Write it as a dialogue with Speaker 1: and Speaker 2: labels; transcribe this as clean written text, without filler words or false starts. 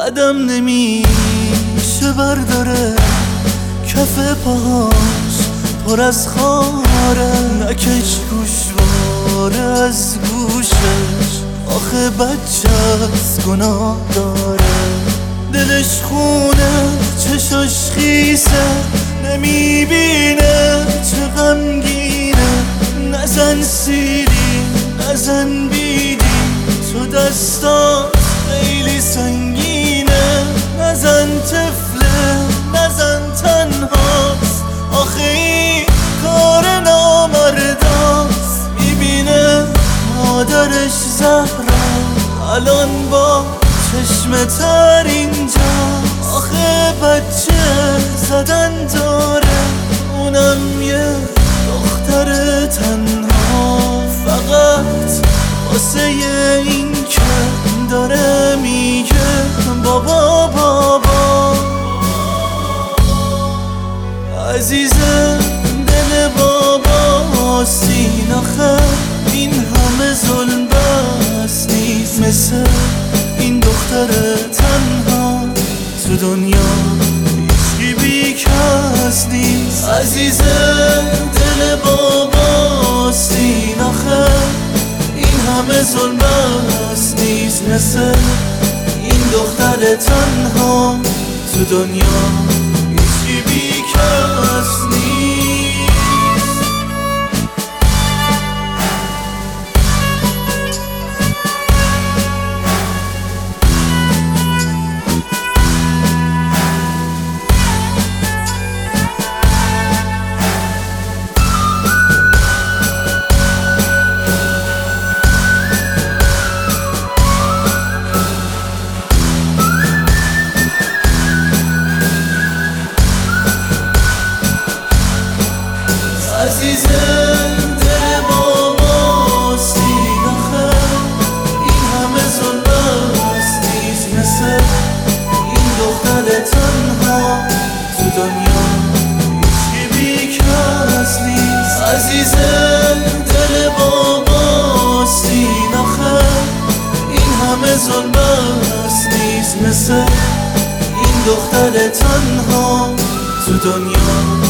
Speaker 1: قدم نمیشه برداره، کف پاهاش پر از خاره، نکش گوشواره از گوشش، آخه بچه از گناه داره. دلش خونه چشاش خیسه، نمیبینه چه غمگینه. نزن سیری نزن بیدی، تو دستات خیلی سنگینه. نزن طفله نزن تنهاست، آخه این کار نامرداست. میبینه مادرش زهرا الان با چشم تر اینجا، آخه بچه زدن داره، اونم یه دختر تنها. فقط واسه این که داره میگه بابا بابا. عزیزه دل بابا سین، آخه این همه ظلم بس نیست مثل این دختر تنها. تو دنیا هیچکی بی کس نیست. عزیزه دل بابا سین، آخه این همه ظلم بس نیست مثل این دختر تنها. تو دنیا هیچکی بی کس نیست. عزیزه دل بابا سین، آخه این همه ظلم بس نیست مثل این دختر تنها. تو دنیا هیچکی بی کس نیست. عزیزه دل بابا سین، آخه این همه ظلم بس نیست مثل این دختر تنها. تو دنیا